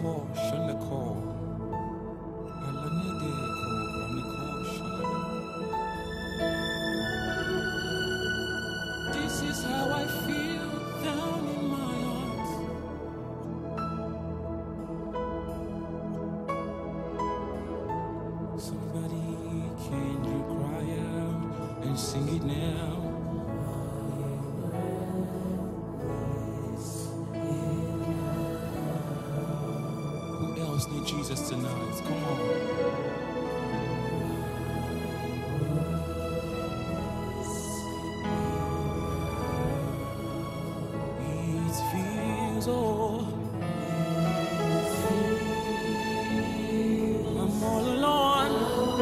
This is how I feel down in my heart. Somebody, can you cry out and sing it now? Who else need Jesus tonight? Come on. Oh, I'm all alone.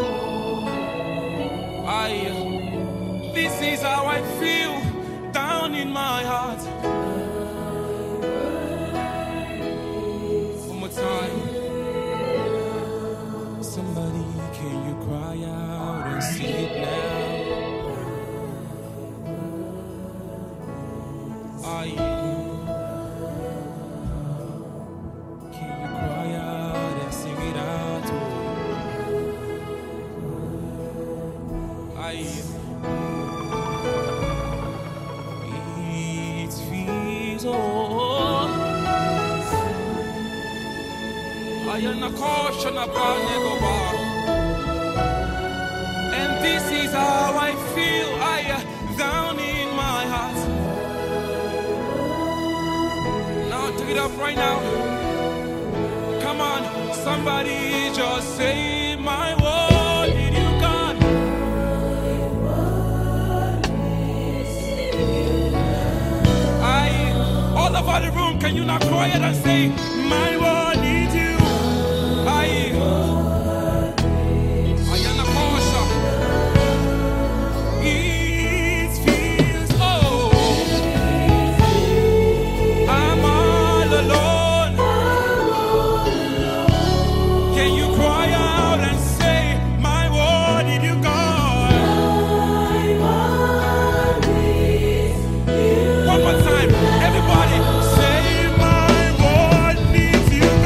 This is how I feel down in my heart. One more time. Somebody, can you cry out and sing it now? It feels and this is how I feel down in my heart. Now take it up right now. Come on, somebody just say my word in you, God. All over the room, can you not cry it and say my word needs you? It feels I'm all alone. Can you cry out and say my word did you God? One more time, everybody say my word needs you.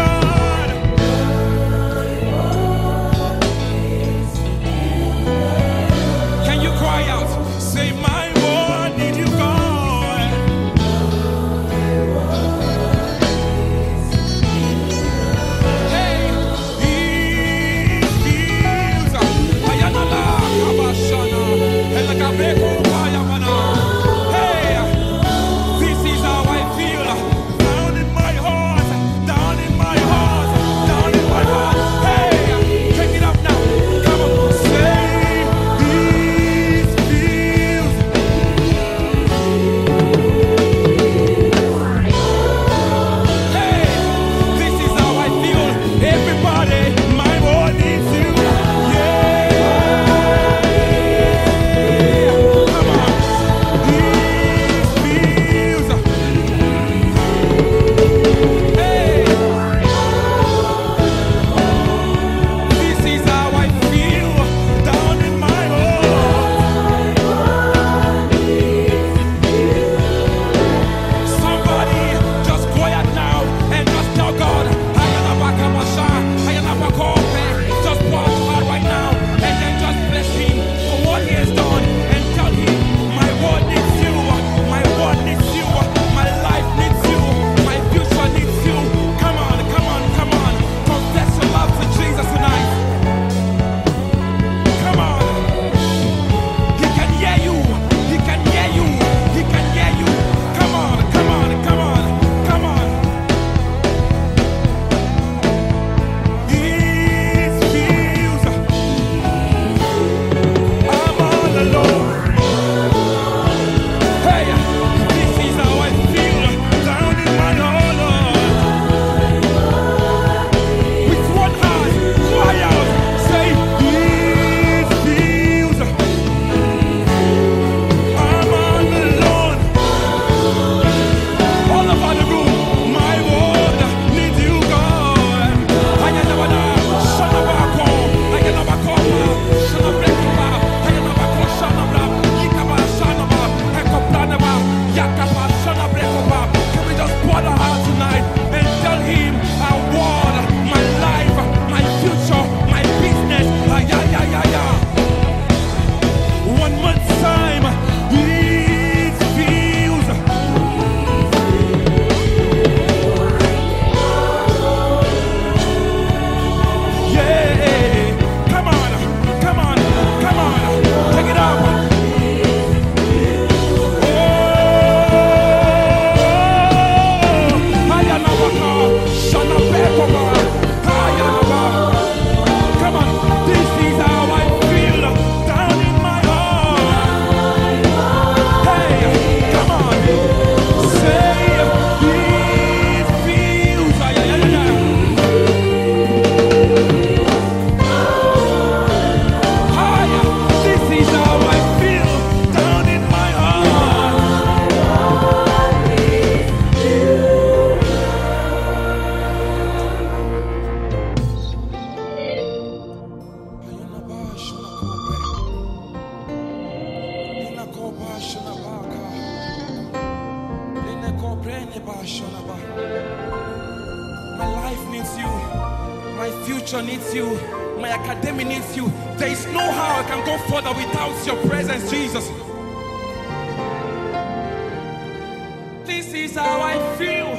needs you. My future needs you. My academy needs you. There is no how I can go further without your presence, Jesus. This is how I feel.